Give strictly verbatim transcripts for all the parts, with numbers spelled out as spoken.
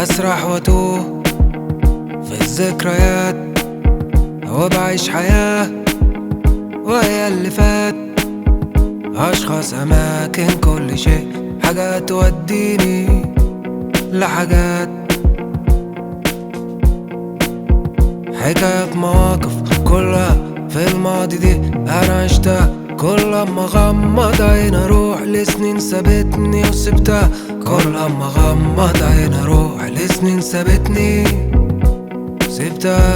بسرح واتوه في الذكريات وبعيش حياة وهي اللي فات. أشخاص، أماكن، كل شيء، حاجات توديني لحاجات، حكايات، مواقف كلها في الماضي دي أنا عشتها. كل أما أغمض عيني أروح لسنين سابتني وسبتها. كل أما أغمض عيني أروح لسنين سابتني وسبتها.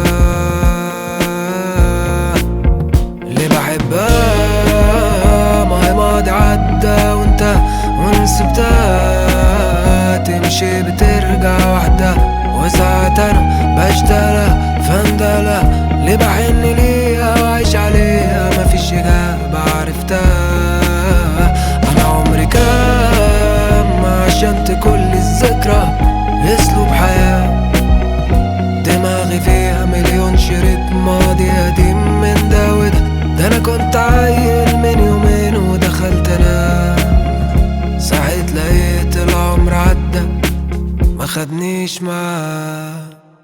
اللي بحبها ما هي ماضي عدى وانت ونسبتها، تمشي بترجع وحدها. وساعات أنا بشتغلها فندلة اللي بحن ليها وعيش عليها، مفيش إجابة عرفتها. أنا عمري كام عشان كل الذكرى أسلوب حياة، دماغي فيها مليون شريط ماضي قديم من ده وده. ده أنا كنت عيل من يومين ودخلت أنام، صحيت لقيت العمر عدى ما خدنيش معاه.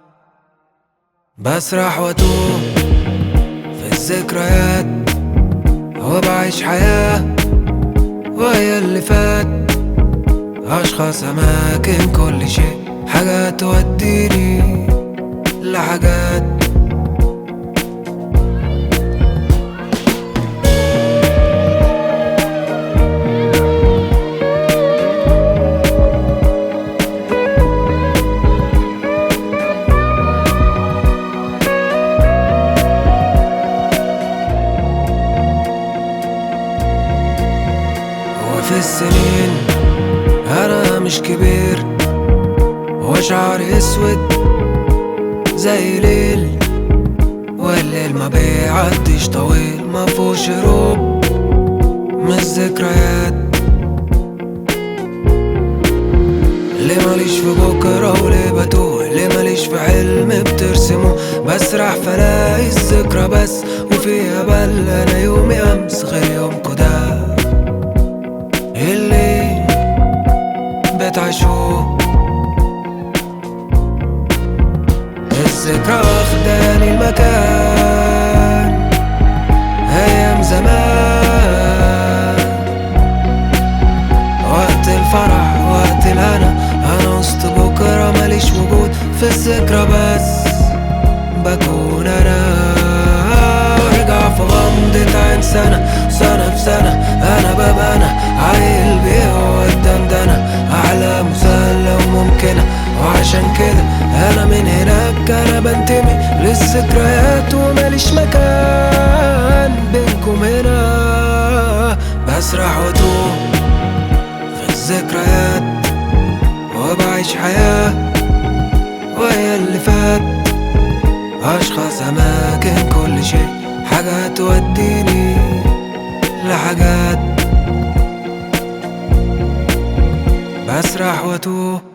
بسرح واتوه في الذكريات وبعيش حياة وهي اللي فات. أشخاص، أماكن، كل شيء، حاجات توديني لحاجات. في السنين أنا مش كبير وشعري أسود زي ليل، والليل ما بيعديش طويل ما فيهوش هروب من الذكريات. ليه ماليش في بكرة وليه بتوه، ليه ماليش في حلم بترسمه. بسرح فلاقي الذكرى بس وفيها بل أنا يومي أمس غير يومكو ده اللي بتعيشوه. الذكرى واخداني المكان أيام زمان، وقت الفرح وقت الهنا. أنا وسط بكرة ماليش وجود في الذكرى بس بكون أنا. وارجع في غمضة عين سنة سنة في سنة أنا ببقى أنا عيل بيه والدندنة أحلى مسلة وممكنة. وعشان كده أنا من هناك أنا بنتمي للذكريات وماليش مكان بينكم هنا. بسرح واتوه في الذكريات وبعيش حياة وهي اللي فات. أشخاص، أماكن، كل شيء، حاجات توديني لحاجات. بسرح واتوه